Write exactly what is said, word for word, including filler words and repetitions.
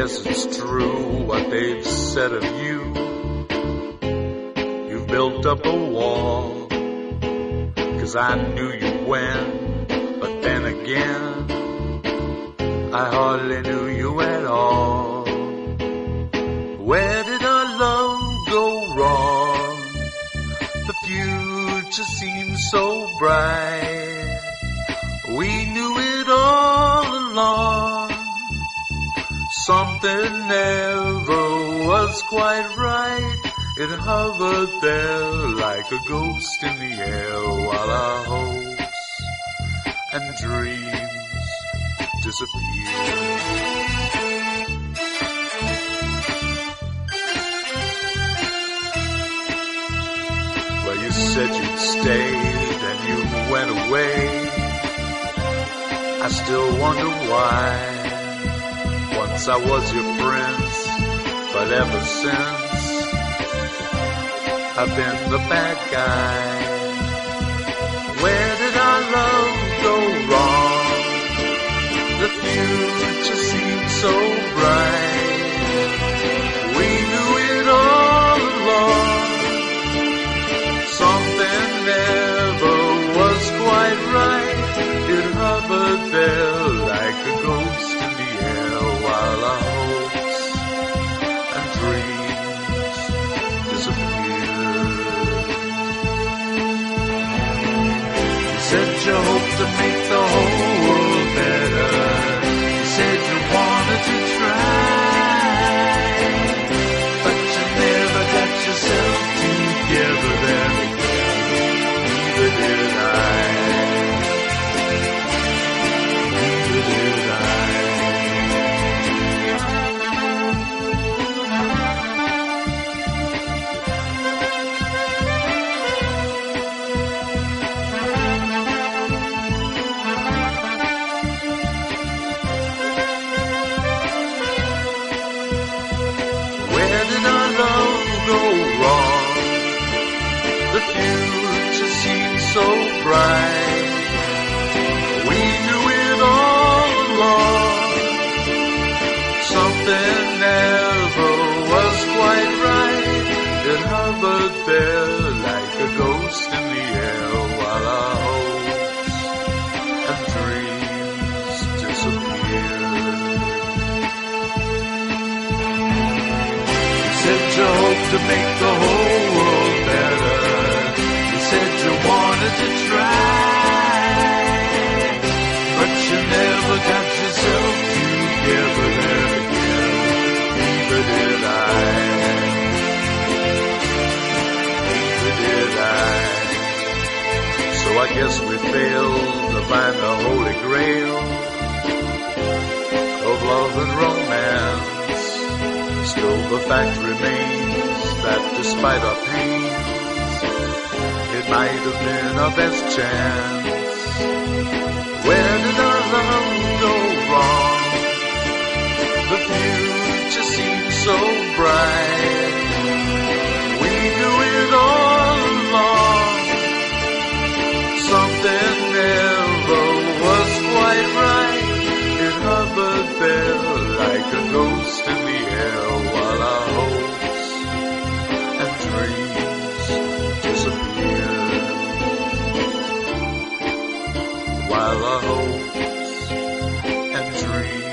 guess it's true what they've said of you. You've built up a wall, 'cause I knew you'd win. But then again, I hardly knew you at all. Where did our love go wrong? The future seems so bright. We knew it all along. Something never was quite right. It hovered there like a ghost in the air, while our hopes and dreams disappeared. Well, you said you'd stayed and you went away. I still wonder why. Once I was your prince, but ever since I've been the bad guy. Where did our love go wrong? The future seemed so bright. We knew it all along. Something never was quite right. It hovered there like a ghost in the air, while our hopes and dreams disappeared. You said you hoped to make the whole world better. You said you wanted to try, but you never got yourself together then again. Neither did I. So bright, we knew it all along. Something never was quite right. It hovered there like a ghost in the air, while our hopes and dreams disappeared. You said you hoped to make the whole world better. You said you wanted to try, but you never got yourself together there again. Neither did I. Neither did I. So I guess we failed to find the holy grail of love and romance. Still the fact remains that despite our pain, it might have been our best chance. Where did our love go wrong? The future seemed so bright. We knew it all along. Something never was quite right. It hovered there like a ghost in the air, while our hopes and dreams disappeared. While our hopes and dreams